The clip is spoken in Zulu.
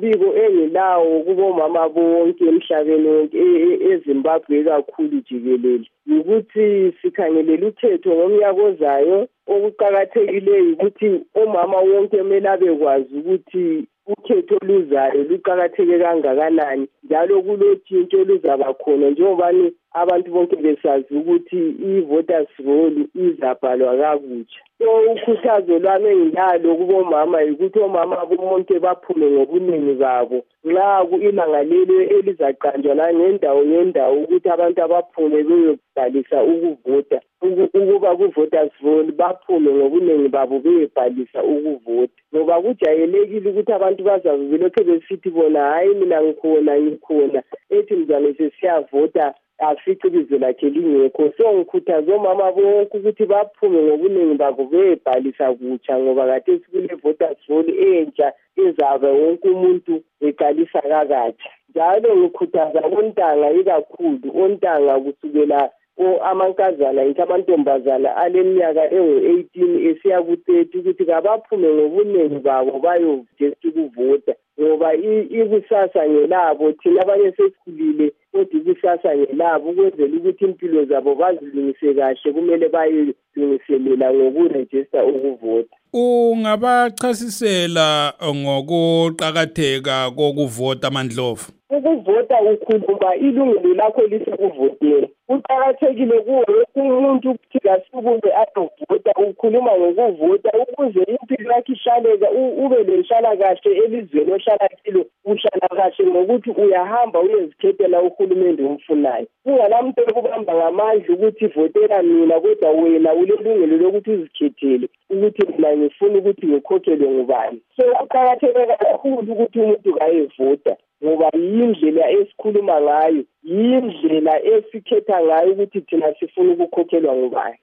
umbiko engilawo kubomama bonke emhlabeni wonke eZimbabwe kakhulu jikelele ukuthi sikhangelela ukhetho ngomnyaka ozayo. Okuqakathekileyo ukuthi omama wonke kumele abekwazi ukuthi ukhetho oluzayo luqakatheke kangakanani njalo kulotshintsho oluzaba khona njengobani abantu bonke besazi ukuthi i-voters roll izabhalwa kakutsha. So ukhuthazo lwami engilalo kubomama ukuthi omama bonke baphume ngobuningi babo nxa ilanga lelo elizaqanjwa la ngendawo ukuthi abantu abaphume beyobhalisa ukuvota ukuba ku-voters roll baphume ngobuningi babo beyobhalisa ukuvota ngoba kujayelekile ukuthi abantu bazabe belokhe besithi bona hayi mina ngikhona ethi mzane sesiyavota afice ibizo lakhe lingekho. So ngikhuthaza omama bonke ukuthi baphume ngobuningi babo beyobhalisa kutsha ngoba kade sikule voters roll entsha ezabe wonke umuntu eqalisa kakatsha. Njalo ngikhuthaza ontanga ikakhulu ontanga kusukela amankazana amantombazana aleminyaka engu-18 esiya ku-30 ukuthi kabaphume ngobuningi babo bayovesta ukuvota ngoba ikusasa ngelabo thina abanye sesikhulile kodwa ikusasa ngelabo ukwenzela ukuthi impilo zabo bazilungise kahle kumele bayilungiselela ngokurejista ukuvota. Ungabachasisela ngokuqakatheka kokuvota Mandlovu? Ukuvota ukhuluma ilungelo lakho lisekuvoteni. Kuqakathekile kuwo wonke umuntu ukuthi kasukumbe ayovota. Ukhuluma ngokuvota ukuze impilo yakhe ihlaleke ube lenhlalakahle elizweni ohlala kilo uhlala kahle ngokuthi uyahamba uyezikhethela uhulumende omfunayo. Ungalamuntu okubamba ngamandla ukuthi votela mina kodwa wena ulelungelo lokuthi uzikhethele ukuthi mina ngifuna ukuthi ngikhokhelwe ngubani. So kuqakatheke kakhulu ukuthi umuntu kayevota ngoba yindlela esikhuluma ngayo, yindlela esikhetha ngayo ukuthi thina sifuna ukukhokhelwa ngubani.